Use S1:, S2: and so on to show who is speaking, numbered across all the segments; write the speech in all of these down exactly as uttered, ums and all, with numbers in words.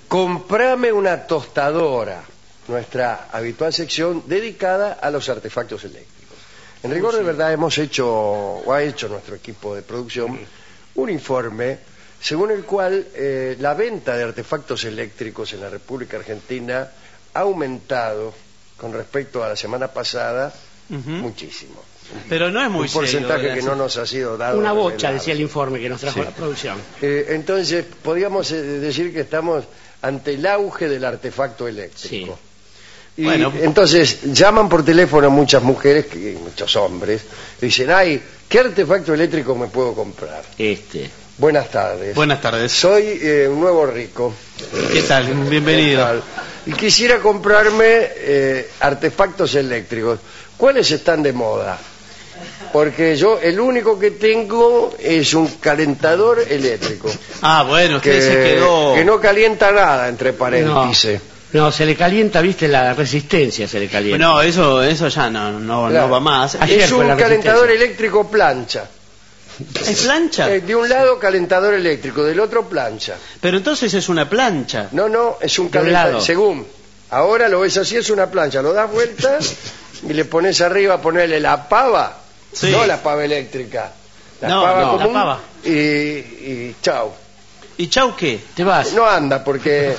S1: Comprame una tostadora, nuestra habitual sección dedicada a los artefactos eléctricos. En rigor de verdad hemos hecho, o ha hecho nuestro equipo de producción, un informe según el cual eh, la venta de artefactos eléctricos en la República Argentina ha aumentado con respecto a la semana pasada uh-huh. muchísimo.
S2: Pero no es muy
S1: un porcentaje
S2: serio,
S1: que no nos ha sido dado.
S3: Una bocha, decía el informe que nos trajo sí. la producción.
S1: Eh, entonces, podríamos eh, decir que estamos ante el auge del artefacto eléctrico. Sí. Y bueno, entonces llaman por teléfono muchas mujeres, que, muchos hombres, y dicen, ay, ¿qué artefacto eléctrico me puedo comprar?
S3: Este.
S1: Buenas tardes.
S2: Buenas tardes.
S1: Soy eh, un nuevo rico.
S2: ¿Qué tal? Bienvenido.
S1: ¿Qué tal? Y quisiera comprarme eh, artefactos eléctricos. ¿Cuáles están de moda? Porque yo el único que tengo es un calentador eléctrico.
S2: Ah, bueno, usted
S1: que,
S2: se quedó...
S1: Que no calienta nada, entre paréntesis.
S3: No, no, se le calienta, viste, la resistencia se le calienta.
S2: No, eso eso ya no, no,
S1: claro.
S2: no va más.
S1: Ayer es un calentador eléctrico plancha.
S2: ¿Es plancha?
S1: Eh, de un lado calentador eléctrico, del otro plancha.
S2: Pero entonces es una plancha.
S1: No, no, es un calentador. Según, ahora lo ves así, es una plancha. Lo das vuelta y le pones arriba, ponerle la pava. Sí. No la pava eléctrica. La
S2: no,
S1: pava
S2: no,
S1: común
S2: la pava.
S1: Y, y chau.
S2: ¿Y chau qué?
S3: Te vas.
S1: No anda porque...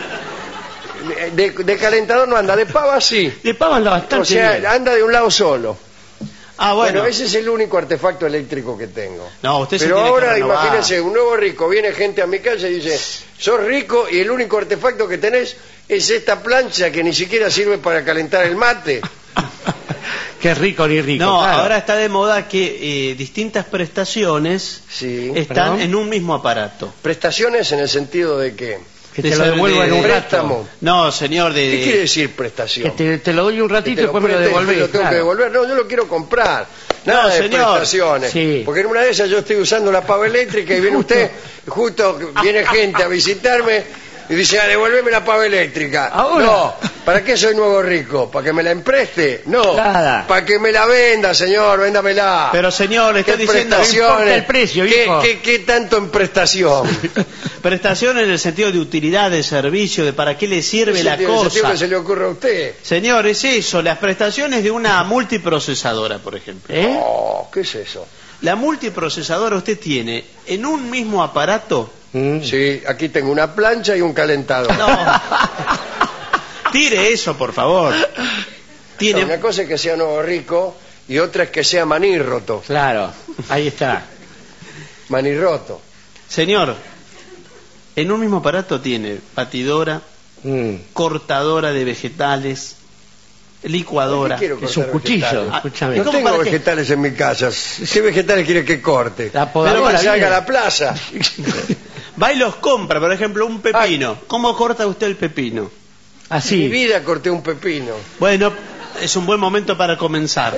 S1: De, de calentador no anda, de pava sí.
S3: De pava anda bastante.
S1: O sea,
S3: bien.
S1: anda de un lado solo.
S2: Ah, bueno.
S1: Bueno, ese es el único artefacto eléctrico que tengo.
S2: No, usted
S1: Pero
S2: se tiene
S1: ahora
S2: que renovar.
S1: imagínense, un nuevo rico, viene gente a mi casa y dice, sos rico y el único artefacto que tenés es esta plancha que ni siquiera sirve para calentar el mate.
S3: Qué rico ni rico.
S2: No,
S3: claro.
S2: ahora está de moda que eh, distintas prestaciones
S1: sí.
S2: están
S3: ¿Perdón?
S2: en un mismo aparato.
S1: ¿Prestaciones en el sentido de qué?
S3: Que te lo devuelvo en un
S1: préstamo.
S2: No, señor, de...
S1: ¿Qué quiere decir prestación?
S3: Que te, te lo doy un ratito y después me lo devolvés.
S1: Lo tengo
S3: claro.
S1: que devolver. No, yo lo quiero comprar. Nada
S2: no,
S1: de
S2: señor.
S1: prestaciones.
S3: Sí.
S1: Porque en una de esas yo estoy usando la pava eléctrica y viene usted, justo viene gente a visitarme y dice, ah, devuélveme la pava eléctrica.
S3: ¿Ahora?
S1: No, ¿para qué soy nuevo rico? ¿Para que me la empreste? No,
S3: Nada.
S1: para que me la venda, señor, véndamela.
S2: Pero señor, le
S1: ¿Qué
S2: estoy diciendo...
S1: prestaciones?
S3: No importa el precio,
S1: ¿Qué,
S3: viejo.
S1: qué, qué tanto en prestación?
S2: Prestación en el sentido de utilidad, de servicio, de para qué le sirve la
S1: ¿Qué sentido
S2: cosa.
S1: que se le ocurre a usted?
S2: Señor, es eso, las prestaciones de una multiprocesadora, por ejemplo.
S3: ¿Eh?
S1: Oh, ¿qué es eso?
S2: La multiprocesadora usted tiene en un mismo aparato...
S3: Mm.
S1: Sí, aquí tengo una plancha y un calentador.
S2: No. Tire eso, por favor. Tiene...
S1: No, una cosa es que sea nuevo rico y otra es que sea manirroto.
S3: Claro, ahí está.
S1: Manirroto.
S2: Señor, en un mismo aparato tiene batidora,
S3: Mm.
S2: cortadora de vegetales, licuadora.
S1: ¿Qué quiero
S3: Es un
S1: cortar
S3: cuchillo,
S1: vegetales?
S3: escúchame.
S1: No
S2: ¿Cómo
S1: tengo
S2: para qué?
S1: vegetales en mi casa. ¿Qué vegetales quiere que corte?
S3: La
S1: Pero
S3: podadora,
S1: que salga
S3: viene.
S1: a la plaza.
S2: Va y los compra, por ejemplo, un pepino. ¿Cómo corta usted el pepino?
S1: En mi
S3: Así.
S1: vida corté un pepino.
S2: Bueno, es un buen momento para comenzar.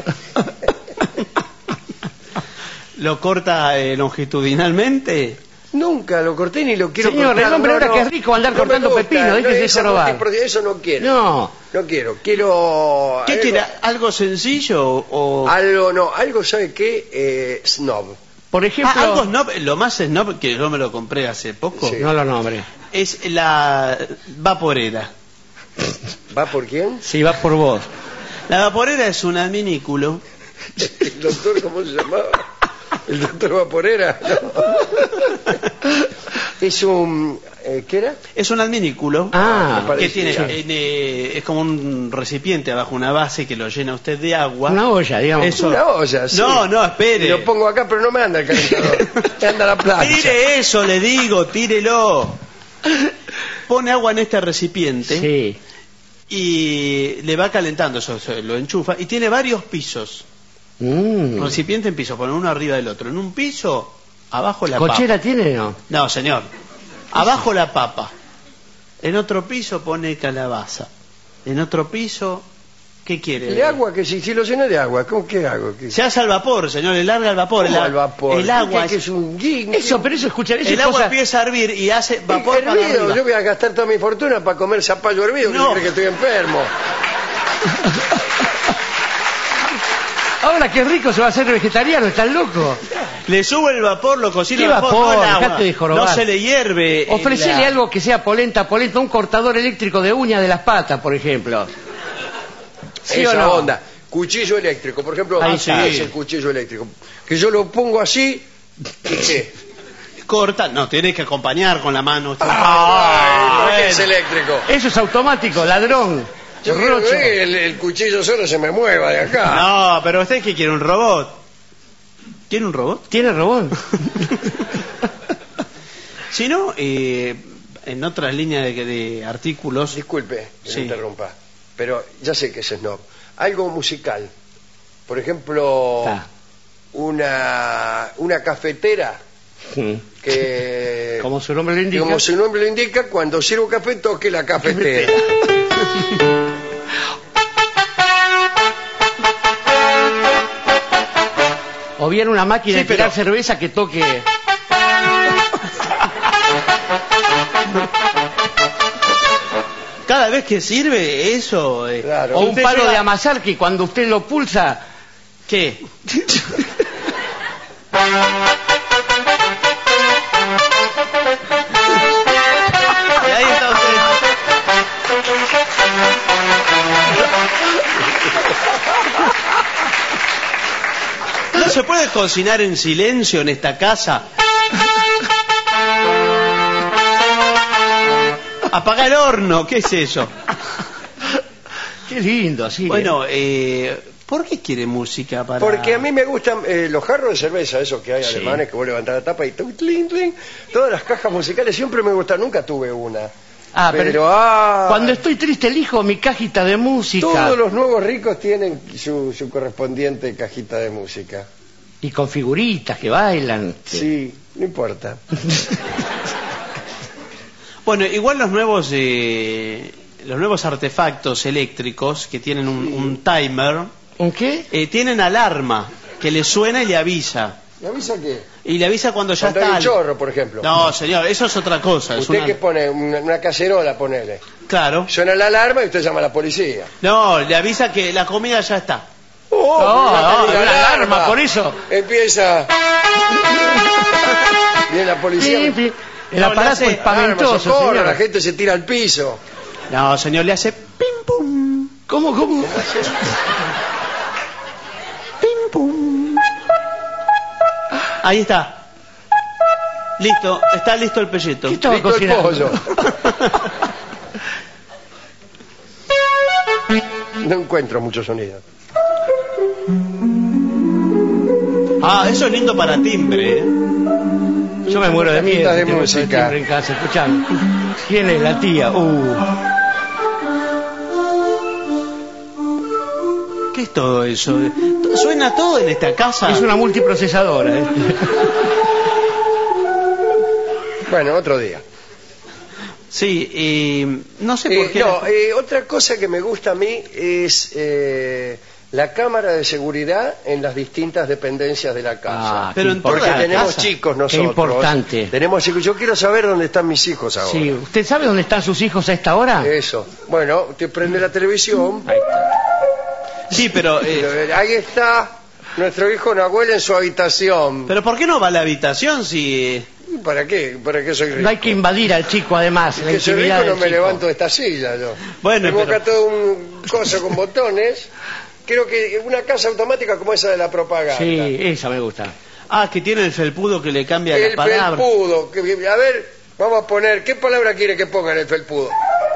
S2: ¿Lo corta eh, longitudinalmente?
S1: Nunca lo corté ni lo quiero
S3: Señor,
S1: cortar.
S3: el hombre
S1: no,
S3: ahora
S1: no.
S3: que es rico andar
S1: No
S3: cortando
S1: me gusta,
S3: pepino,
S1: no,
S3: déjese
S1: eso,
S3: robar.
S1: no, eso no quiero.
S3: No.
S1: No quiero. Quiero...
S2: ¿Qué
S1: algo,
S2: quiere? ¿Algo sencillo o...?
S1: Algo, no, algo, ¿sabe qué? Eh, snob.
S3: Por ejemplo...
S2: Ah, algo snob, lo más snob que yo me lo compré hace poco
S1: Sí.
S3: No lo nombre.
S2: es la vaporera.
S1: ¿Va por quién?
S3: Sí, va por vos.
S2: La vaporera es un adminículo.
S1: ¿El doctor cómo se llamaba? ¿El doctor Vaporera? No. Es un... Eh, ¿Qué era?
S2: Es un adminículo
S3: Ah,
S1: me
S2: que
S1: parecía.
S2: tiene en, eh, es como un recipiente abajo, una base que lo llena usted de agua.
S3: Una olla, digamos.
S2: Eso.
S1: Una olla, sí.
S2: No, no, espere.
S1: Y lo pongo acá, pero no me anda el calentador. Me anda la plancha.
S2: Tire eso, le digo, tírelo. Pone agua en este recipiente
S3: Sí.
S2: y le va calentando, eso, eso, lo enchufa y tiene varios pisos.
S3: Mm.
S2: Recipiente en piso, pone uno arriba del otro. En un piso, abajo la
S3: ¿Cochera
S2: papa.
S3: tiene o no?
S2: No, señor. Abajo la papa. En otro piso pone calabaza. En otro piso, ¿qué quiere?
S1: ¿De agua? Que si, si lo lleno de agua, ¿cómo qué hago? ¿Qué?
S2: Se hace al vapor, señor, le larga el vapor.
S1: ¿Cómo
S2: el,
S1: al vapor?
S2: El agua.
S1: ¿Qué, que es un gin?
S3: Eso, pero eso, escuchar, eso
S2: El
S3: es
S2: agua
S3: cosa...
S2: empieza a hervir y hace vapor para
S1: Hervido,
S2: arriba.
S1: yo voy a gastar toda mi fortuna para comer zapallo hervido,
S2: No.
S1: que cree que estoy enfermo.
S3: Ahora qué rico se va a hacer vegetariano, ¿estás loco?
S2: Le sube el vapor, lo cocina
S3: ¿Qué
S2: el vapor,
S3: vapor?
S2: no el agua.
S3: Dejate de jorobar.
S2: No se le hierve.
S3: Ofrecele
S2: la...
S3: algo que sea polenta, polenta, un cortador eléctrico de uñas de las patas, por ejemplo. ¿Sí
S1: Esa
S3: o no?
S1: onda. Cuchillo eléctrico, por ejemplo,
S3: Ahí
S1: ¿qué
S3: está.
S1: es el cuchillo eléctrico? Que yo lo pongo así, ¿y qué?
S2: Corta, no, tenés que acompañar con la mano.
S1: Ah, ¿por qué es
S2: bueno.
S1: eléctrico?
S3: Eso es automático, ladrón.
S1: Yo quiero
S3: Rocho.
S1: que el, el cuchillo solo se me mueva de acá.
S2: No, pero usted que quiere un robot. ¿Quiere un robot?
S3: ¿Tiene robot?
S2: Si no, eh, en otras líneas de, de artículos.
S1: Disculpe que
S2: Sí.
S1: me interrumpa, pero ya sé que es snob. Algo musical. Por ejemplo,
S3: Está.
S1: una, una cafetera
S3: Sí.
S1: que...
S3: Como su nombre lo indica.
S1: Como su nombre lo indica, cuando sirvo café toque la cafetera.
S3: O bien una máquina
S2: Sí,
S3: de tirar
S2: pero-
S3: cerveza que toque.
S2: Cada vez que sirve eso. eh,
S1: Claro.
S3: O un
S2: usted
S3: palo
S2: llega-
S3: de amasar que cuando usted lo pulsa.
S2: ¿Qué? Y ahí está usted. ¿No se puede cocinar en silencio en esta casa? Apaga el horno, ¿qué es eso?
S3: Qué lindo, así.
S2: Bueno, eh, ¿por qué quiere música para...?
S1: Porque a mí me gustan eh, los jarros de cerveza, esos que hay
S2: Sí.
S1: alemanes, que vos levantás la tapa y tum, tlin, tlin. Todas las cajas musicales siempre me gustan, nunca tuve una.
S3: Ah, pero,
S1: Pero, ah,
S3: cuando estoy triste elijo mi cajita de música.
S1: todos los nuevos ricos tienen su, su correspondiente cajita de música.
S3: Y con figuritas que bailan.
S1: Sí, no importa.
S2: Bueno, igual los nuevos eh, los nuevos artefactos eléctricos que tienen un, un timer
S3: ¿Un qué?
S2: eh, tienen alarma que le suena y le avisa.
S1: ¿Me avisa qué?
S2: Y le avisa cuando ya
S1: Cuando
S2: está.
S1: hay un
S2: al-
S1: chorro, por ejemplo.
S2: No, señor, eso es otra cosa. Es
S1: Usted
S2: una...
S1: que pone una, una cacerola, ponele.
S2: Claro.
S1: Suena la alarma y usted llama a la policía.
S2: No, le avisa que la comida ya está.
S1: Oh,
S3: No,
S1: pero
S3: no,
S1: tiene
S3: una alarma, por eso.
S1: Empieza. Viene la policía.
S3: Sí, sí. El
S2: No,
S3: aparato
S2: le hace
S3: espamentoso,
S1: Alarma, socorro,
S3: señor.
S1: la gente se tira al piso.
S2: No, señor, le hace pim pum,
S3: ¿Cómo, cómo?
S2: pim pum. Ahí está. Listo, está listo el pelleto.
S3: ¿Qué estaba
S1: Listo el
S3: cocinando?
S1: pollo. No encuentro mucho sonido.
S2: Ah, eso es lindo para timbre. ¿eh?
S3: Yo me muero de miedo.
S1: Cajitas de
S3: tengo ese
S1: música.
S3: timbre en casa, escuchame. ¿Quién es la tía? Uh.
S2: ¿Qué es todo eso? ¿Suena todo en esta casa?
S3: Es una multiprocesadora. ¿eh?
S1: Bueno, otro día.
S2: Sí, eh, no sé por
S1: Eh,
S2: qué.
S1: no,
S2: la-
S1: eh, otra cosa que me gusta a mí es eh, la cámara de seguridad en las distintas dependencias de la casa.
S3: Ah,
S2: Pero
S3: qué
S2: en toda
S1: Porque
S2: la
S1: tenemos
S2: casa.
S1: chicos
S3: Qué
S1: nosotros.
S3: importante.
S1: Tenemos chicos. Yo quiero saber dónde están mis hijos ahora.
S3: Sí, ¿usted sabe dónde están sus hijos a esta hora?
S1: Eso. Bueno, usted prende la televisión.
S3: Ahí está.
S2: Sí, pero, eh,
S1: Ahí está nuestro hijo Nahuel en su habitación.
S2: pero ¿por qué no va a la habitación si... eh,
S1: ¿Para qué? ¿Para qué soy rico?
S3: No hay que invadir al chico, además. la
S1: que soy rico
S3: intimidad
S1: no
S3: del
S1: me
S3: chico.
S1: levanto de esta silla yo.
S2: Bueno,
S1: Tengo
S2: pero-
S1: acá todo un coso con botones. Creo que una casa automática como esa de la propaganda.
S3: Sí, esa me gusta.
S2: Ah, que tiene el felpudo que le cambia
S1: El
S2: la palabra.
S1: felpudo. que- A ver, vamos a poner. ¿Qué palabra quiere que ponga en el felpudo?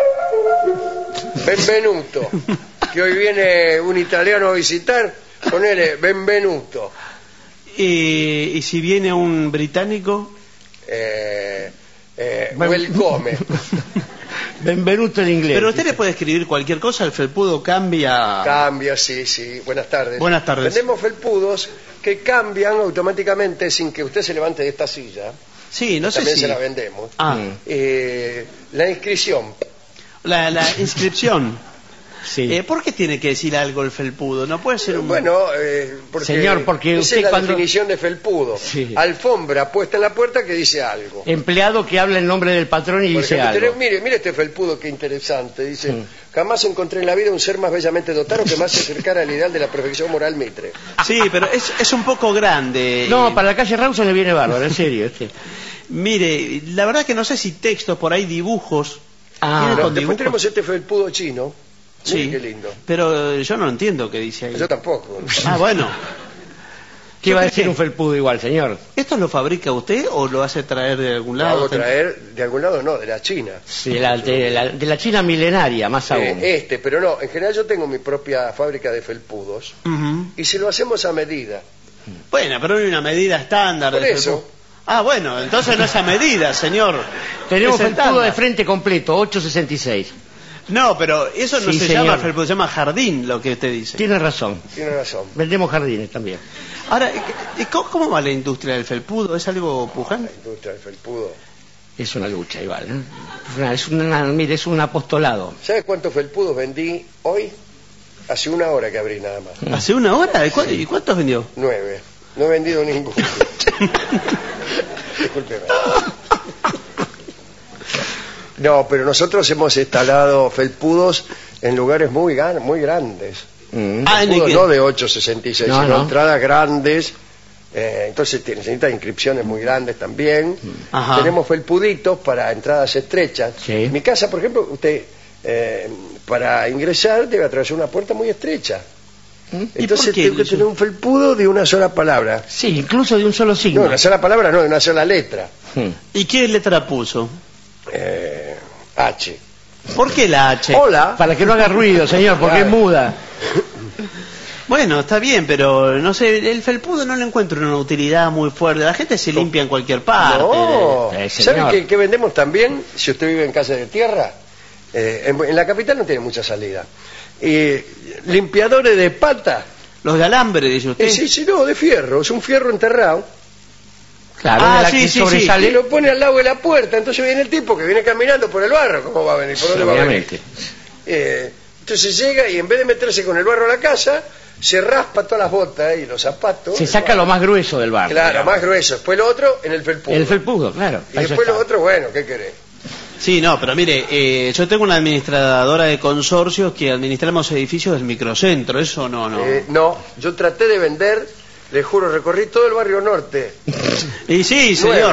S1: Benvenuto. Que hoy viene un italiano a visitar. Ponele Benvenuto.
S2: Eh, ¿Y si viene un británico?
S1: Eh, eh,
S3: Ben-
S1: welcome.
S3: Benvenuto en inglés.
S2: Pero usted le puede escribir cualquier cosa, el felpudo cambia...
S1: Cambia, sí, sí. Buenas tardes.
S2: Buenas tardes.
S1: Tenemos felpudos que cambian automáticamente sin que usted se levante de esta silla.
S2: Sí, no sé
S1: También
S2: si...
S1: se la vendemos.
S2: Ah,
S3: Mm.
S1: Eh, la inscripción.
S2: la, la inscripción. Sí. Eh, ¿Por qué tiene que decir algo el felpudo? No puede ser un...
S1: Bueno, eh, porque
S3: Señor, porque
S1: esa
S3: usted
S1: es la
S3: cuando...
S1: definición de felpudo.
S3: Sí.
S1: Alfombra puesta en la puerta que dice algo.
S3: Empleado que habla en nombre del patrón y
S1: Por
S3: dice
S1: ejemplo,
S3: algo.
S1: tenés- mire, mire este felpudo, qué interesante. Dice,
S3: Mm.
S1: jamás encontré en la vida un ser más bellamente dotado que más se acercara al ideal de la perfección moral Mitre.
S2: Sí, pero es, es un poco grande.
S3: No,
S2: Eh,
S3: para la calle Rawson le viene bárbaro, en serio. Este.
S2: Mire, la verdad que no sé si textos, por ahí dibujos.
S3: Ah,
S2: ¿Tiene
S1: No,
S2: con
S1: después
S2: dibujos?
S1: tenemos este felpudo chino. Mire
S2: Sí,
S1: qué lindo.
S2: pero eh, yo no entiendo qué dice ahí.
S1: Yo tampoco.
S2: Ah, bueno.
S3: ¿Qué va a
S2: Yo creo
S3: decir
S2: que-
S3: un felpudo igual, señor?
S2: ¿Esto lo fabrica usted o lo hace traer de algún
S1: Lo
S2: lado?
S1: hago traer de algún lado, no, de la China.
S3: De la, de la, de la China milenaria, más aún.
S1: Eh, este, pero no, en general yo tengo mi propia fábrica de felpudos
S2: Ujú.
S1: y si lo hacemos a medida.
S2: Bueno, pero no hay una medida estándar.
S1: Por
S2: de
S1: eso.
S2: felpudo. Ah, bueno, entonces no es a medida, señor.
S3: Tenemos
S2: Es
S3: felpudo
S2: estándar.
S3: de frente completo, ocho sesenta y seis.
S2: No, pero eso no
S3: Sí,
S2: se
S3: señor.
S2: llama felpudo, se llama jardín, lo que usted dice.
S3: Tiene razón.
S1: Tiene razón.
S3: Vendemos jardines también.
S2: Ahora, ¿y ¿cómo, cómo va la industria del felpudo? ¿Es algo pujante?
S1: La industria del felpudo.
S3: Es una lucha igual. ¿eh? Es una- es una- mire, es un apostolado.
S1: ¿Sabes cuántos felpudos vendí hoy? Hace una hora que abrí nada más.
S2: ¿Hace una hora? ¿Y, cu- y cuántos vendió?
S1: Nueve. No he vendido ninguno. Discúlpeme. No, pero nosotros hemos instalado felpudos en lugares muy, gan- muy grandes.
S3: Mm.
S2: Ah, en el
S1: Felpudos
S2: que-
S1: no de ocho sesenta y seis,
S3: No,
S1: sino
S3: no.
S1: entradas grandes. Eh, entonces te- necesitan inscripciones muy grandes también.
S2: Ajá.
S1: Tenemos felpuditos para entradas estrechas.
S3: Sí.
S1: En mi casa, por ejemplo, usted eh, para ingresar debe atravesar una puerta muy estrecha.
S2: ¿Y
S1: Entonces
S2: por qué
S1: tengo que
S2: eso?
S1: tener un felpudo de una sola palabra.
S3: Sí, incluso de un solo signo.
S1: No, una sola palabra no, de una sola letra.
S3: Mm.
S2: ¿Y qué letra puso?
S1: Eh, H.
S2: ¿Por qué la H?
S1: Hola.
S3: Para que no haga ruido, señor, porque
S1: Claro.
S3: es muda.
S2: Bueno, está bien, pero no sé, el felpudo no le encuentro una utilidad muy fuerte. La gente se limpia en cualquier parte.
S1: No,
S3: Eh,
S1: ¿sabe
S3: señor.
S1: qué, qué vendemos también? Si usted vive en casa de tierra, eh, en, en la capital no tiene mucha salida. Eh, limpiadores de pata.
S2: Los de alambre, dice usted.
S1: Eh, sí, sí, no, de fierro, es un fierro enterrado.
S3: Claro,
S2: Ah,
S3: de la
S2: sí,
S3: que
S2: sí,
S3: sobresale.
S1: Y lo pone al lado de la puerta, entonces viene el tipo que viene caminando por el barro. ¿Cómo va a venir? ¿Por dónde va a venir?
S3: Obviamente.
S1: Eh, entonces llega y en vez de meterse con el barro a la casa, se raspa todas las botas y los zapatos.
S3: Se saca lo más grueso del barro.
S1: Claro,
S3: digamos.
S1: más grueso. Después lo otro en el felpudo.
S3: El felpudo, claro.
S1: Y
S3: Eso
S1: después
S3: está.
S1: lo otro, bueno, ¿qué querés?
S2: Sí, no, pero mire, eh, yo tengo una administradora de consorcios que administramos edificios del microcentro, eso no, no.
S1: Eh, no, yo traté de vender, le juro, recorrí todo el barrio norte.
S2: Y sí, señor.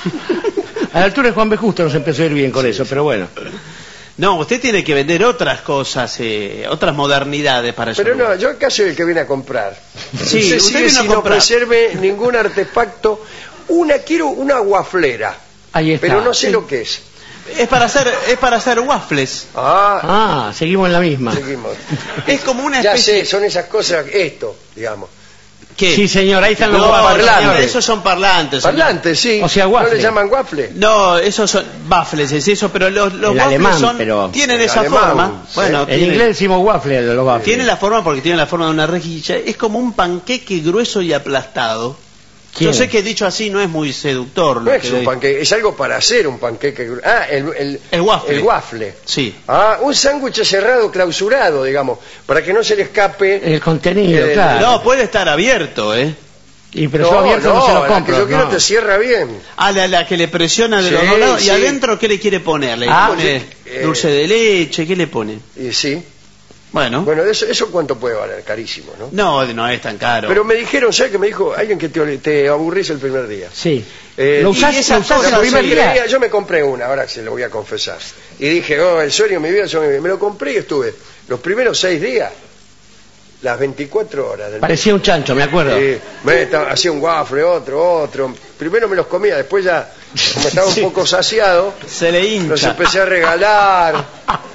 S3: A la altura de Juan B. Justo nos empezó a ir bien con eso, pero bueno.
S2: No, usted tiene que vender otras cosas, eh, otras modernidades para eso.
S1: Pero no, yo acá soy el que viene a comprar.
S2: Sí,
S1: usted
S2: usted
S1: sigue
S2: vino a
S1: sin
S2: comprar.
S1: ofrecerme ningún artefacto. Una, quiero una guaflera,
S3: Ahí está.
S1: pero no sé
S3: Sí.
S1: lo que es.
S2: Es para hacer, es para hacer waffles.
S1: Ah,
S3: Ah, seguimos en la misma.
S1: seguimos.
S2: Es como una
S1: Ya
S2: especie.
S1: sé, son esas cosas, esto, digamos.
S2: ¿Qué?
S3: Sí, señor, ahí están los
S2: No,
S3: guapos.
S1: parlantes.
S2: no, esos son parlantes. señor.
S1: Parlantes, sí.
S3: O sea,
S1: ¿No
S3: waffle.
S1: le llaman waffle?
S2: No, esos son waffles, es eso, pero los, los
S3: El
S2: waffles
S3: alemán,
S2: son,
S3: pero-
S2: tienen
S1: el
S2: esa
S1: alemán,
S2: forma.
S1: sí.
S2: Bueno,
S3: En
S2: tienen-
S3: inglés decimos waffle, los waffles.
S2: tiene la forma porque tiene la forma de una rejilla. Es como un panqueque grueso y aplastado.
S3: ¿Quién?
S2: Yo sé que dicho así no es muy seductor.
S1: No
S2: lo
S1: es
S2: que
S1: un
S2: digo.
S1: panqueque, es algo para hacer un panqueque. gru- Ah, el, el,
S2: El waffle.
S1: El waffle.
S2: Sí.
S1: Ah, un sándwich cerrado, clausurado, digamos, para que no se le escape.
S3: El contenido,
S1: Eh,
S3: claro.
S2: No, puede estar abierto, ¿eh?
S3: Y pero yo abierto no, se lo
S1: la
S3: compro.
S1: que yo quiero
S3: no.
S1: te cierra bien.
S2: A la, la que le presiona de
S1: Sí,
S2: los dos lados.
S1: sí.
S2: ¿Y adentro qué le quiere poner? ¿Le
S3: Ah,
S2: pone
S1: eh,
S2: dulce de leche? ¿Qué le pone?
S1: Y sí.
S2: Bueno.
S1: Bueno, eso, eso cuánto puede valer, carísimo, ¿no?
S2: No, no es tan caro.
S1: Pero me dijeron, ¿sabes qué me dijo? Alguien que te, te aburrís el primer día.
S3: Sí.
S1: Eh,
S3: ¿Lo
S1: y
S3: usás,
S2: esas
S3: lo usás
S2: cosas
S3: el primer
S1: El
S2: sí.
S1: primer
S3: día?
S1: día yo me compré una, ahora se lo voy a confesar. Y dije, oh, el sueño de mi vida, el sueño de mi vida. Me lo compré y estuve los primeros seis días, las veinticuatro horas del
S3: Parecía un chancho, me acuerdo.
S1: Sí, me estaba- hacía un waffle, otro, otro. Primero me los comía, después ya, como estaba un
S3: Sí.
S1: poco saciado,
S2: Se le
S1: los
S2: hincha.
S1: empecé a regalar.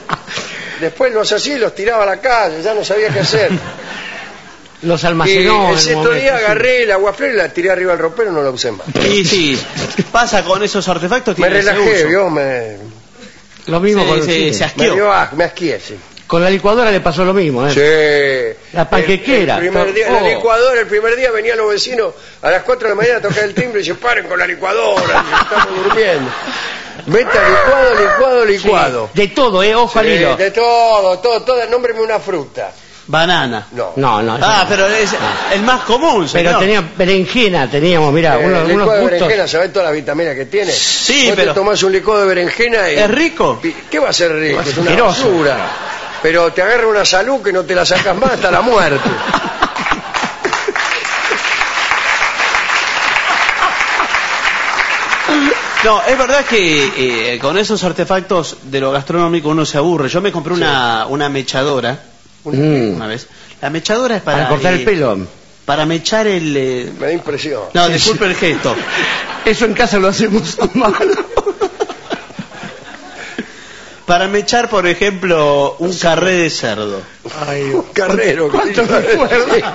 S1: Después los hacía y los tiraba a la calle, ya no sabía qué hacer.
S3: Los
S1: Y
S3: almacenó.
S1: el
S3: en un
S1: sexto
S3: momento,
S1: día
S3: sí.
S1: agarré la waffle y la tiré arriba del ropero y no la usé más.
S2: Sí, sí. Pasa con esos artefactos.
S1: Me
S2: tiene ese
S1: relajé,
S2: uso.
S1: ¿vio? Me,
S3: Lo mismo
S2: Sí,
S3: con,
S2: sí,
S3: sí.
S2: se
S1: me,
S2: asqueó.
S1: dio asco, me asqué, sí.
S3: Con la licuadora le pasó lo mismo, ¿eh?
S1: Sí.
S3: La panquequera.
S1: El, el primer día, la
S3: Oh.
S1: licuadora, el primer día venían los vecinos a las cuatro de la mañana a tocar el timbre y se paren con la licuadora, y estamos durmiendo. Beta, licuado, licuado, licuado.
S3: Sí, de todo, ¿eh? Ojo al
S1: Sí,
S3: hilo.
S1: de todo, todo, todo. Nómbreme una fruta.
S2: Banana.
S1: No.
S3: No, no.
S2: Ah,
S3: no.
S2: pero es el más común, señor.
S3: Pero tenía berenjena, teníamos, mirá,
S1: Eh,
S3: unos,
S1: el licuado
S3: unos
S1: de
S3: gustos.
S1: berenjena, ¿sabés todas las vitaminas que tiene?
S2: Sí,
S1: Vos
S2: pero-
S1: te tomás un licuado de berenjena y...
S2: ¿Es rico?
S1: ¿Qué va a ser rico? Es una
S3: Asqueroso.
S1: basura. Pero te agarra una salud que no te la sacas más hasta la muerte.
S2: No, es verdad que eh, con esos artefactos de lo gastronómico uno se aburre. Yo me compré una, una mechadora
S3: Mm.
S2: una vez. La mechadora es para...
S3: Para cortar
S2: eh,
S3: el pelo.
S2: Para mechar el... eh,
S1: Me da impresión.
S2: No, disculpe el gesto.
S3: Eso en casa lo hacemos a mano.
S2: Para mechar, por ejemplo, un carré de cerdo.
S1: Ay, un carrero.
S3: ¿Cuánto
S1: ¿qué te iba a
S3: recuerdo?
S1: decir?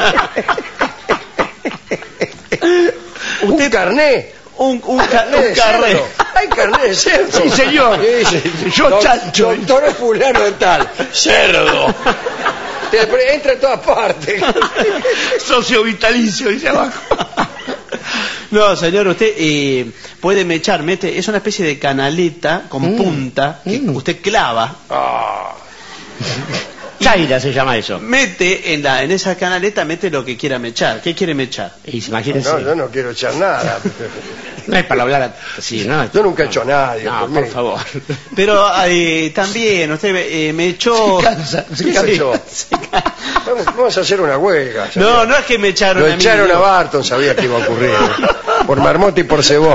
S1: ¿Un carné?
S2: Un, un, ca-
S1: ¿Carné
S2: un
S1: de
S2: carré.
S1: cerdo? ¿Hay carné de cerdo?
S3: Sí, señor.
S1: Sí, sí.
S3: Yo
S1: Don-
S3: chancho.
S1: Doctor fulano de tal. Cerdo. Te pre- entra en todas partes.
S3: Socio vitalicio, dice abajo.
S2: No, señor, usted eh, puede mechar, mete, es una especie de canaleta con
S3: Mm.
S2: punta que
S3: Mm.
S2: usted clava,
S1: Ah,
S3: Chaira se llama eso.
S2: mete en la en esa canaleta, mete lo que quiera mechar. ¿Qué quiere mechar?
S3: Y imagínense.
S1: no, yo no quiero echar nada.
S3: No es para hablar así, ¿no?
S1: Yo nunca he hecho a nadie.
S3: No,
S1: por
S3: por
S1: mí.
S3: favor.
S2: Pero eh, también usted eh, me echó...
S3: Se cansa, se
S1: ¿Qué cansó?
S2: se cansa.
S1: Vamos, vamos a hacer una huelga.
S2: No,
S1: señor.
S2: no es que me echaron
S1: Lo
S2: a mí,
S1: echaron a
S2: digo.
S1: Barton, sabía que iba a ocurrir. Por marmota y por cebón.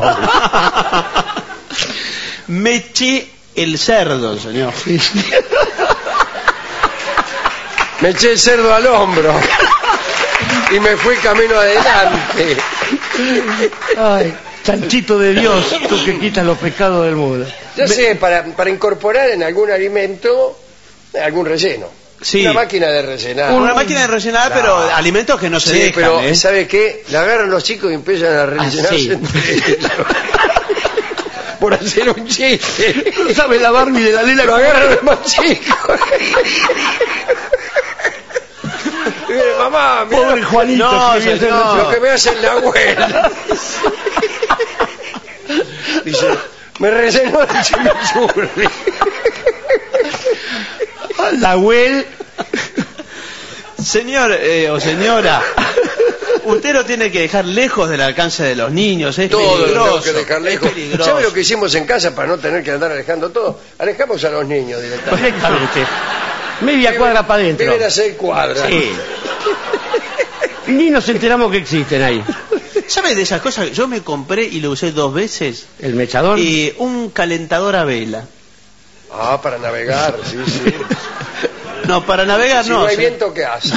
S2: Me eché el cerdo, señor.
S1: Me eché el cerdo al hombro. Y me fui camino adelante.
S3: Ay, chanchito de Dios, tú que quitas los pecados del mundo.
S1: Yo sé, para, para incorporar en algún alimento algún relleno.
S2: Sí.
S1: Una máquina de rellenar.
S2: Una máquina de rellenar, pero
S1: Claro.
S2: alimentos que no se
S1: Sí,
S2: dejan,
S1: pero
S2: ¿eh?
S1: ¿sabe qué? La agarran los chicos y empiezan a rellenarse
S3: sí.
S1: entre ellos. Por hacer un chiste.
S3: No sabe la Barbie de la nena.
S1: Lo agarran los más chicos. Y viene, mamá, mirá
S3: Pobre
S1: lo-
S3: Juanito.
S2: No,
S3: que viene
S2: señor.
S3: haciendo-
S1: lo que me hace la abuela. Dice, me rellenó el chimichurri.
S3: La abuel.
S2: Señor eh, o señora, usted lo tiene que dejar lejos del alcance de los niños, es
S1: Todo lo
S2: peligroso.
S1: tengo que dejar lejos.
S2: Es peligroso.
S1: ¿Sabe lo que hicimos en casa para no tener que andar alejando todo? Alejamos a los niños directamente.
S3: Directamente. Media cuadra para adentro.
S1: Viven a seis cuadras.
S3: Sí. Ni nos enteramos que existen ahí.
S2: ¿Sabe de esas cosas? Yo me compré y lo usé dos veces
S3: El mechador.
S2: eh, un calentador a vela.
S1: Ah, para navegar, sí, sí.
S2: No, para navegar
S1: Si
S2: no.
S1: no hay
S2: se-
S1: viento, ¿qué hace?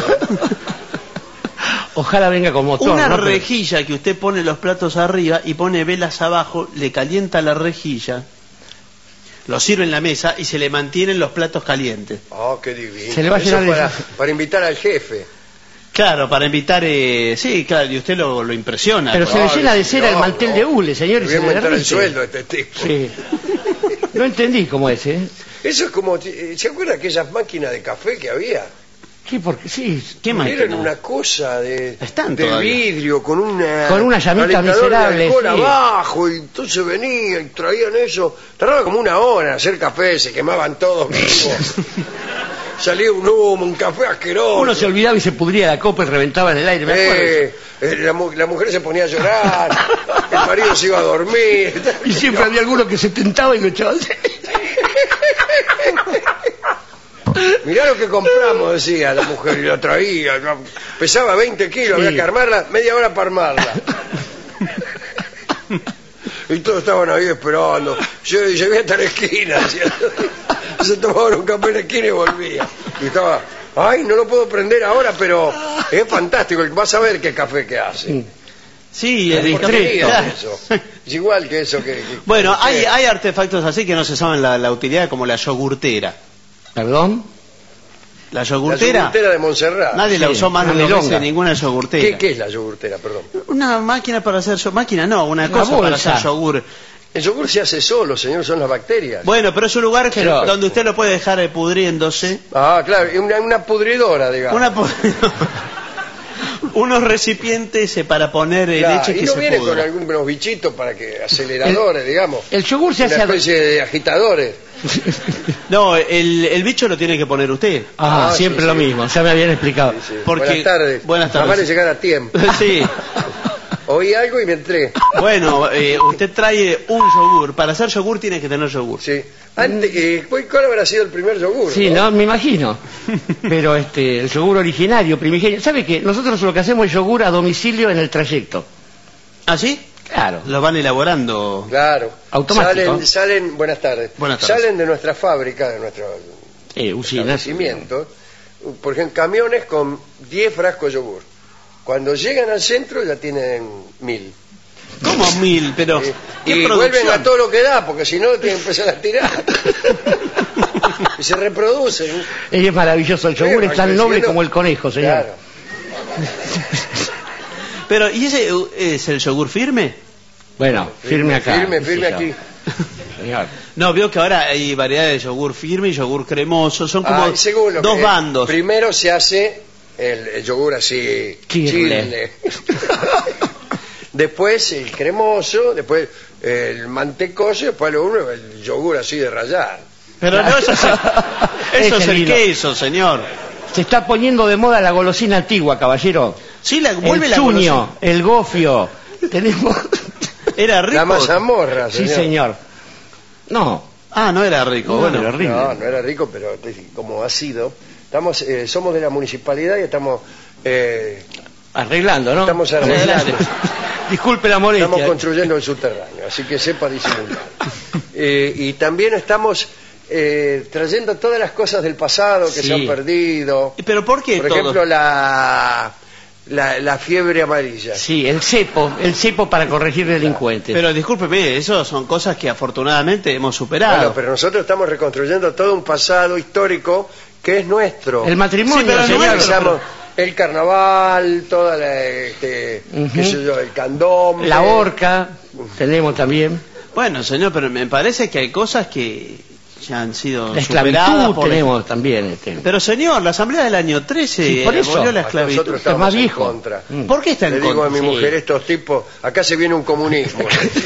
S3: Ojalá venga con motor.
S2: Una
S3: ¿no? Pero-
S2: rejilla que usted pone los platos arriba y pone velas abajo, le calienta la rejilla, lo sirve en la mesa y se le mantienen los platos calientes.
S1: Oh, qué divino.
S3: Se le va a
S1: Eso
S3: llenar de-
S1: para, para invitar al jefe.
S2: Claro, para invitar, eh, sí, claro, y usted lo, lo impresiona.
S3: Pero se le
S1: Ah,
S3: llena de
S1: sí,
S3: cera el
S1: no,
S3: mantel
S1: no.
S3: de hule, señor, y
S1: Le
S3: se
S1: voy a
S3: le
S1: aumentar el
S3: derrite.
S1: sueldo a este tipo.
S3: Sí. No entendí cómo es, ¿eh?
S1: Eso es como, eh, ¿se acuerda aquellas máquinas de café que había?
S3: ¿Qué? Porque sí.
S2: ¿Qué
S1: Eran
S2: máquina?
S1: una cosa de,
S2: Están
S1: de
S2: todavía.
S1: vidrio con una
S3: Con una llamita
S1: calentador
S3: miserable,
S1: de alcohol
S3: sí.
S1: abajo, y entonces venía y traían eso. Tardaba como una hora en hacer café, se quemaban todos vivos. Salía un humo, un café asqueroso.
S3: Uno se olvidaba y se pudría la copa y reventaba en el aire, me acuerdo.
S1: Eh, eh, la, mu- la mujer se ponía a llorar, el marido se iba a dormir.
S3: Y siempre había alguno que se tentaba y lo echaba al-
S1: Mirá lo que compramos, decía la mujer, y lo traía. Pesaba veinte kilos,
S3: Sí.
S1: había que armarla, media hora para armarla. Y todos estaban ahí esperando. Yo llegué hasta la esquina. decía. Se tomaban un café en la esquina y volvía. Y estaba, ay, no lo puedo prender ahora, pero es fantástico. Vas a ver qué café que hace.
S2: Sí,
S1: Es
S2: el
S1: porquería
S2: claro.
S1: eso. Es igual que eso que... que-
S2: Bueno,
S1: que-
S2: hay, hay artefactos así que no se saben la, la utilidad, como la yogurtera.
S3: ¿Perdón?
S2: La
S1: La
S2: yogurtera,
S1: yogurtera de Montserrat.
S2: nadie la
S3: Sí,
S2: usó más de
S3: una
S2: una vez
S3: milonga.
S2: en ninguna yogurtera.
S1: ¿Qué, ¿Qué es la yogurtera, perdón?
S2: Una máquina para hacer yo- máquina no, una
S3: Una
S2: cosa para
S3: bolsa.
S2: hacer yogur.
S1: El yogur se hace solo, señor, son las bacterias.
S2: Bueno, pero es un lugar que-
S3: Pero-
S2: donde usted lo puede dejar eh, pudriéndose.
S1: Ah, claro, y una, una pudridora, digamos.
S2: Una pu- unos recipientes eh, para poner eh,
S1: Claro,
S2: leche que
S1: y no
S2: se
S1: viene
S2: pudra.
S1: con algunos bichitos para que aceleradores, digamos.
S3: El yogur se
S1: Una
S3: hace... a-
S1: especie de agitadores.
S2: No, el, el bicho lo tiene que poner usted.
S3: Ah,
S1: Ah,
S3: siempre
S1: sí,
S3: lo
S1: sí.
S3: mismo, ya me habían explicado.
S1: Sí, sí.
S2: Porque-
S1: Buenas tardes.
S2: Buenas tardes.
S1: Más vale llegar a tiempo.
S2: Sí.
S1: Oí algo y me entré.
S2: Bueno, eh, usted trae un yogur. Para hacer yogur tiene que tener yogur.
S1: Sí. Antes, eh, ¿cuál cuál habrá sido el primer yogur?
S3: Sí, no, me imagino. Pero este, el yogur originario, primigenio. ¿Sabe qué? Nosotros lo que hacemos es yogur a domicilio en el trayecto.
S2: ¿Ah, sí?
S3: Claro.
S2: Lo van elaborando.
S1: Claro.
S3: Automático.
S1: Salen, salen, buenas tardes.
S2: Buenas tardes.
S1: Salen de nuestra fábrica, de nuestro
S3: Eh, usinas.
S1: establecimiento, por ejemplo, camiones con diez frascos de yogur. Cuando llegan al centro ya tienen mil.
S2: ¿Cómo mil? Pero,
S1: Eh,
S2: ¿qué
S1: y
S2: producción?
S1: vuelven a todo lo que da, porque si no tienen que empezar a tirar. Y se reproducen.
S3: Es maravilloso, el yogur
S1: Sí,
S3: es tan
S1: creciendo.
S3: noble como el conejo, señor.
S1: Claro.
S2: Pero, ¿y ese uh, es el yogur firme?
S3: Bueno, firme acá.
S1: Firme, firme
S3: Sí,
S1: aquí.
S3: señor.
S2: No, veo que ahora hay variedades de yogur firme y yogur cremoso. Son como
S1: Ah, según lo
S2: dos
S1: que-
S2: bandos.
S1: Primero se hace el, el yogur así,
S3: Chirle.
S1: chirle. Después el cremoso, después el mantecoso y después lo uno el yogur así de rallar.
S2: Pero no, eso es el, eso
S3: Ese
S2: es el
S3: vino.
S2: queso, señor.
S3: Se está poniendo de moda la golosina antigua, caballero.
S2: Sí, la, vuelve
S3: el
S2: la
S3: chuño,
S2: golosina.
S3: el gofio. Tenemos...
S2: Era rico.
S1: La mazamorra,
S3: Sí,
S1: señor.
S3: señor. No,
S2: Ah, no era rico.
S3: No,
S2: bueno,
S3: era horrible.
S1: No, no era rico, pero como ha sido. Estamos, eh, somos de la municipalidad y estamos, eh,
S3: arreglando, ¿no?
S1: Estamos arreglando.
S3: Adelante. Disculpe la molestia.
S1: estamos construyendo el subterráneo, así que sepa disimular. Eh, y también estamos eh, trayendo todas las cosas del pasado que
S3: Sí.
S1: se han perdido.
S2: Pero ¿por qué
S1: Por
S2: todo?
S1: ejemplo, la, la, la fiebre amarilla.
S3: Sí, el cepo, el cepo para corregir delincuentes.
S2: Pero discúlpeme, eso son cosas que afortunadamente hemos superado.
S1: Bueno, pero nosotros estamos reconstruyendo todo un pasado histórico que es nuestro.
S3: El matrimonio,
S2: Sí, pero
S3: señor.
S2: no es-
S1: Realizamos el carnaval, toda la, este,
S3: Ujú.
S1: qué sé yo, el candombe.
S3: La horca, tenemos también.
S2: Bueno, señor, pero me parece que hay cosas que ya han sido
S3: La
S2: superadas
S3: esclavitud
S2: por...
S3: tenemos también. Este.
S2: Pero señor, la asamblea del año trece
S3: Sí, por eso.
S2: abolió la
S1: Nosotros
S2: esclavitud.
S1: estamos
S3: más
S1: en
S3: viejo.
S1: contra.
S3: Mm.
S2: ¿Por qué está en
S1: Le digo
S2: contra?
S1: a mi
S3: Sí.
S1: mujer, estos tipos, acá se viene un comunismo.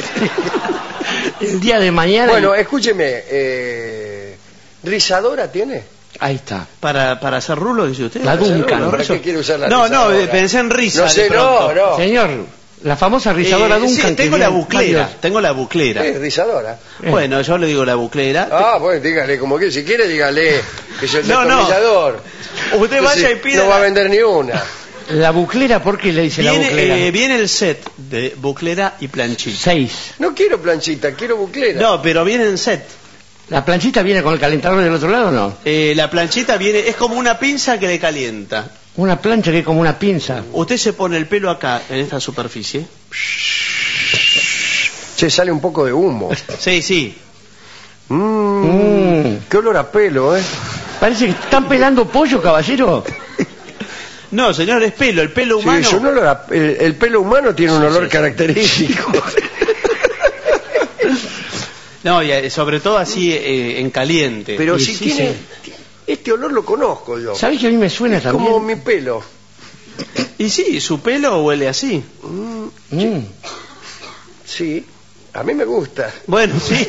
S3: El día de mañana...
S1: Bueno, escúcheme, eh, ¿rizadora tiene?
S3: Ahí está.
S2: ¿Para, para hacer rulo, dice usted?
S3: La Duncan,
S1: ¿Para
S3: ¿no?
S1: qué quiere usar la
S2: No, no,
S1: rizadora?
S2: pensé en risa
S1: No sé,
S2: de pronto.
S1: no, no.
S3: Señor, la famosa rizadora
S2: Eh,
S3: Duncan.
S2: sí,
S3: que
S2: tengo la
S3: viene-
S2: buclera,
S3: varios-
S2: tengo la buclera.
S1: ¿Qué, rizadora?
S3: Eh.
S2: Bueno, yo le digo la buclera.
S1: Ah, pues dígale como que, si quiere dígale que es el
S2: No, no.
S1: destornillador.
S2: Usted vaya y
S1: Entonces,
S2: pida...
S1: no va a
S2: la-
S1: vender ni una.
S3: La buclera, ¿por qué le dice la
S2: Viene,
S3: buclera?
S2: eh, viene el set de buclera y planchita.
S3: Seis.
S1: No quiero planchita, quiero buclera.
S2: No, pero viene en set.
S3: ¿La planchita viene con el calentador del otro lado o no?
S2: Eh, la planchita viene, es como una pinza que le calienta.
S3: Una plancha que es como una pinza.
S2: Usted se pone el pelo acá, en esta superficie.
S1: Che, sale un poco de humo.
S2: Sí, sí.
S1: Mmm,
S3: Mm.
S1: qué olor a pelo, ¿eh?
S3: Parece que están pelando pollo, caballero.
S2: No, señor, es pelo. El pelo
S1: Sí,
S2: humano...
S1: es un olor a- el, el pelo humano tiene un
S2: Sí,
S1: olor
S2: sí.
S1: característico.
S2: No, y eh, sobre todo así eh, en caliente.
S1: Pero
S3: Y
S1: si
S3: sí,
S1: tiene...
S3: sí.
S1: Este olor lo conozco yo.
S3: ¿Sabes que a mí me suena también?
S1: Como mi pelo.
S2: Y sí, su pelo huele así.
S3: Mm.
S1: Sí, a mí me gusta.
S2: Bueno, sí.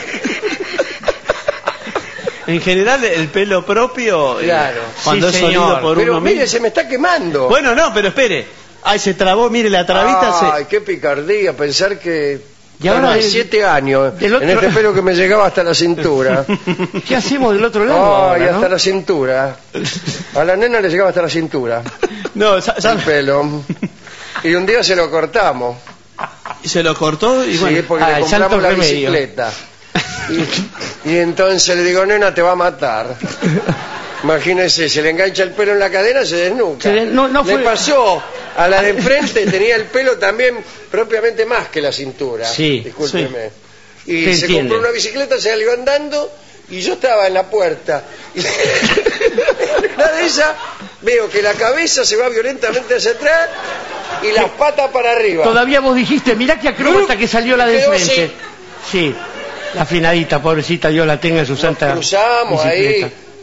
S2: En general, el pelo propio, eh,
S1: Claro.
S2: cuando
S3: Sí,
S2: es olido
S3: señor.
S2: por
S1: Pero
S2: uno
S1: mire,
S2: mismo.
S1: se me está quemando.
S2: Bueno, no, pero espere. Ay, se trabó, mire, la trabita
S1: Ay, qué picardía pensar que...
S3: Y ahora
S1: Bueno,
S3: del-
S1: siete años
S3: del otro-
S1: en este pelo que me llegaba hasta la cintura.
S3: ¿Qué hacemos del otro lado
S1: Ay,
S3: ahora, no?
S1: hasta la cintura. A la nena le llegaba hasta la cintura
S2: se... No, sa- sa-
S1: el pelo. Y un día se lo cortamos.
S2: se lo cortó y
S1: Sí,
S2: bueno...
S1: porque
S3: ah,
S1: le
S3: el
S1: compramos
S3: santo
S1: la
S3: remedio.
S1: bicicleta. Y, y entonces le digo, nena, te va a matar. Imagínese, se le engancha el pelo en la cadera, se desnuca.
S3: Se le- no- no
S1: Le
S3: fue-
S1: pasó a la de enfrente, tenía el pelo también propiamente más que la cintura.
S3: Sí,
S1: Discúlpeme. Y
S3: Se
S1: se
S3: entiende.
S1: compró una bicicleta, se salió andando y yo estaba en la puerta. Y una de esas veo que la cabeza se va violentamente hacia atrás y las patas para arriba.
S3: Todavía vos dijiste, mirá qué acróbata que salió la de
S1: Quedó
S3: frente.
S1: así.
S3: Sí, la finadita, pobrecita, Dios la tenga en su
S1: Nos
S3: santa
S1: cruzamos
S3: bicicleta.
S1: ahí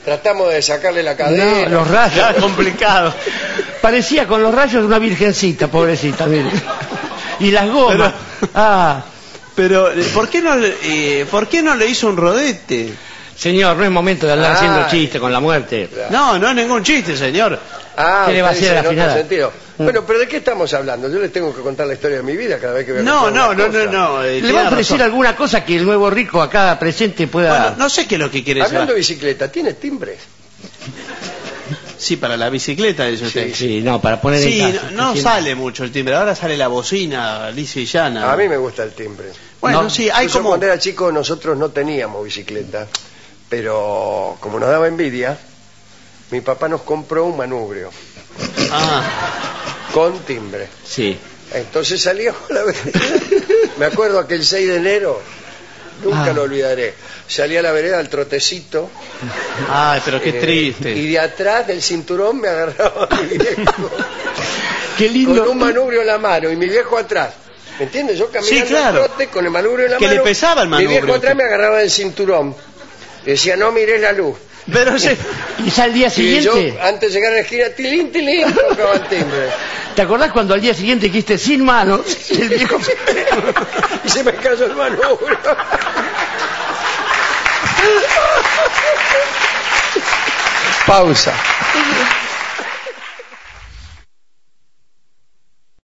S1: tratamos de sacarle la cadena.
S3: No, los rayos.
S2: Ya, complicado.
S3: Parecía con los rayos de una virgencita, pobrecita, mire. Y las gomas.
S2: Pero-
S3: Ah,
S2: Pero, ¿por qué no, le- eh, ¿por qué no le hizo un rodete?
S3: señor, no es momento de andar
S1: Ay.
S3: haciendo chistes con la muerte.
S2: No, no es ningún chiste, señor.
S1: Ah,
S3: ¿Qué le va a
S1: usted
S3: hacer
S1: dice
S3: a la
S1: en otro
S3: finada?
S1: sentido. Bueno, pero ¿de qué estamos hablando? Yo les tengo que contar la historia de mi vida cada vez que voy a
S2: No,
S1: contar
S2: no,
S1: una
S2: no, no,
S1: cosa.
S2: no. eh,
S3: ¿Le va
S2: tiene
S3: a ofrecer
S2: razón.
S3: alguna cosa que el nuevo rico acá presente pueda...?
S2: Bueno, no sé qué es lo que quiere
S1: Hablando de
S2: saber.
S1: bicicleta, ¿tiene timbres?
S2: Sí, para la bicicleta, dice usted.
S3: Sí, no, para poner
S2: Sí,
S3: en casa.
S2: no, no
S3: Tiene-
S2: sale mucho el timbre. Ahora sale la bocina, lisa y llana.
S1: A mí me gusta el timbre.
S2: Bueno,
S3: No,
S2: sí, hay
S1: Incluso
S2: como...
S1: cuando era chico nosotros no teníamos bicicleta, pero como nos daba envidia, mi papá nos compró un manubrio
S2: Ah,
S1: con timbre.
S3: Sí.
S1: Entonces salíamos a la vereda. Me acuerdo aquel seis de enero, nunca
S3: Ah.
S1: lo olvidaré. Salí a la vereda al trotecito.
S2: ay, pero qué
S1: eh,
S2: triste.
S1: Y de atrás del cinturón me agarraba mi viejo.
S3: Qué lindo.
S1: Con un manubrio en la mano y mi viejo atrás. ¿Me entiendes? Yo caminando
S2: Sí, claro.
S1: al trote con el manubrio en la
S2: Que le
S1: mano.
S2: pesaba el
S1: Mi
S2: manubrio.
S1: viejo atrás me agarraba del cinturón. Y decía, no mires la luz.
S2: Pero sí.
S3: ¿Y ya al día
S1: Y yo,
S3: siguiente?
S1: antes de llegar a la esquina, tilín, tilín, tocaba el timbre.
S3: ¿Te acordás cuando al día siguiente quiste sin manos? El viejo...
S1: Y se me cayó el manubrio. Pausa.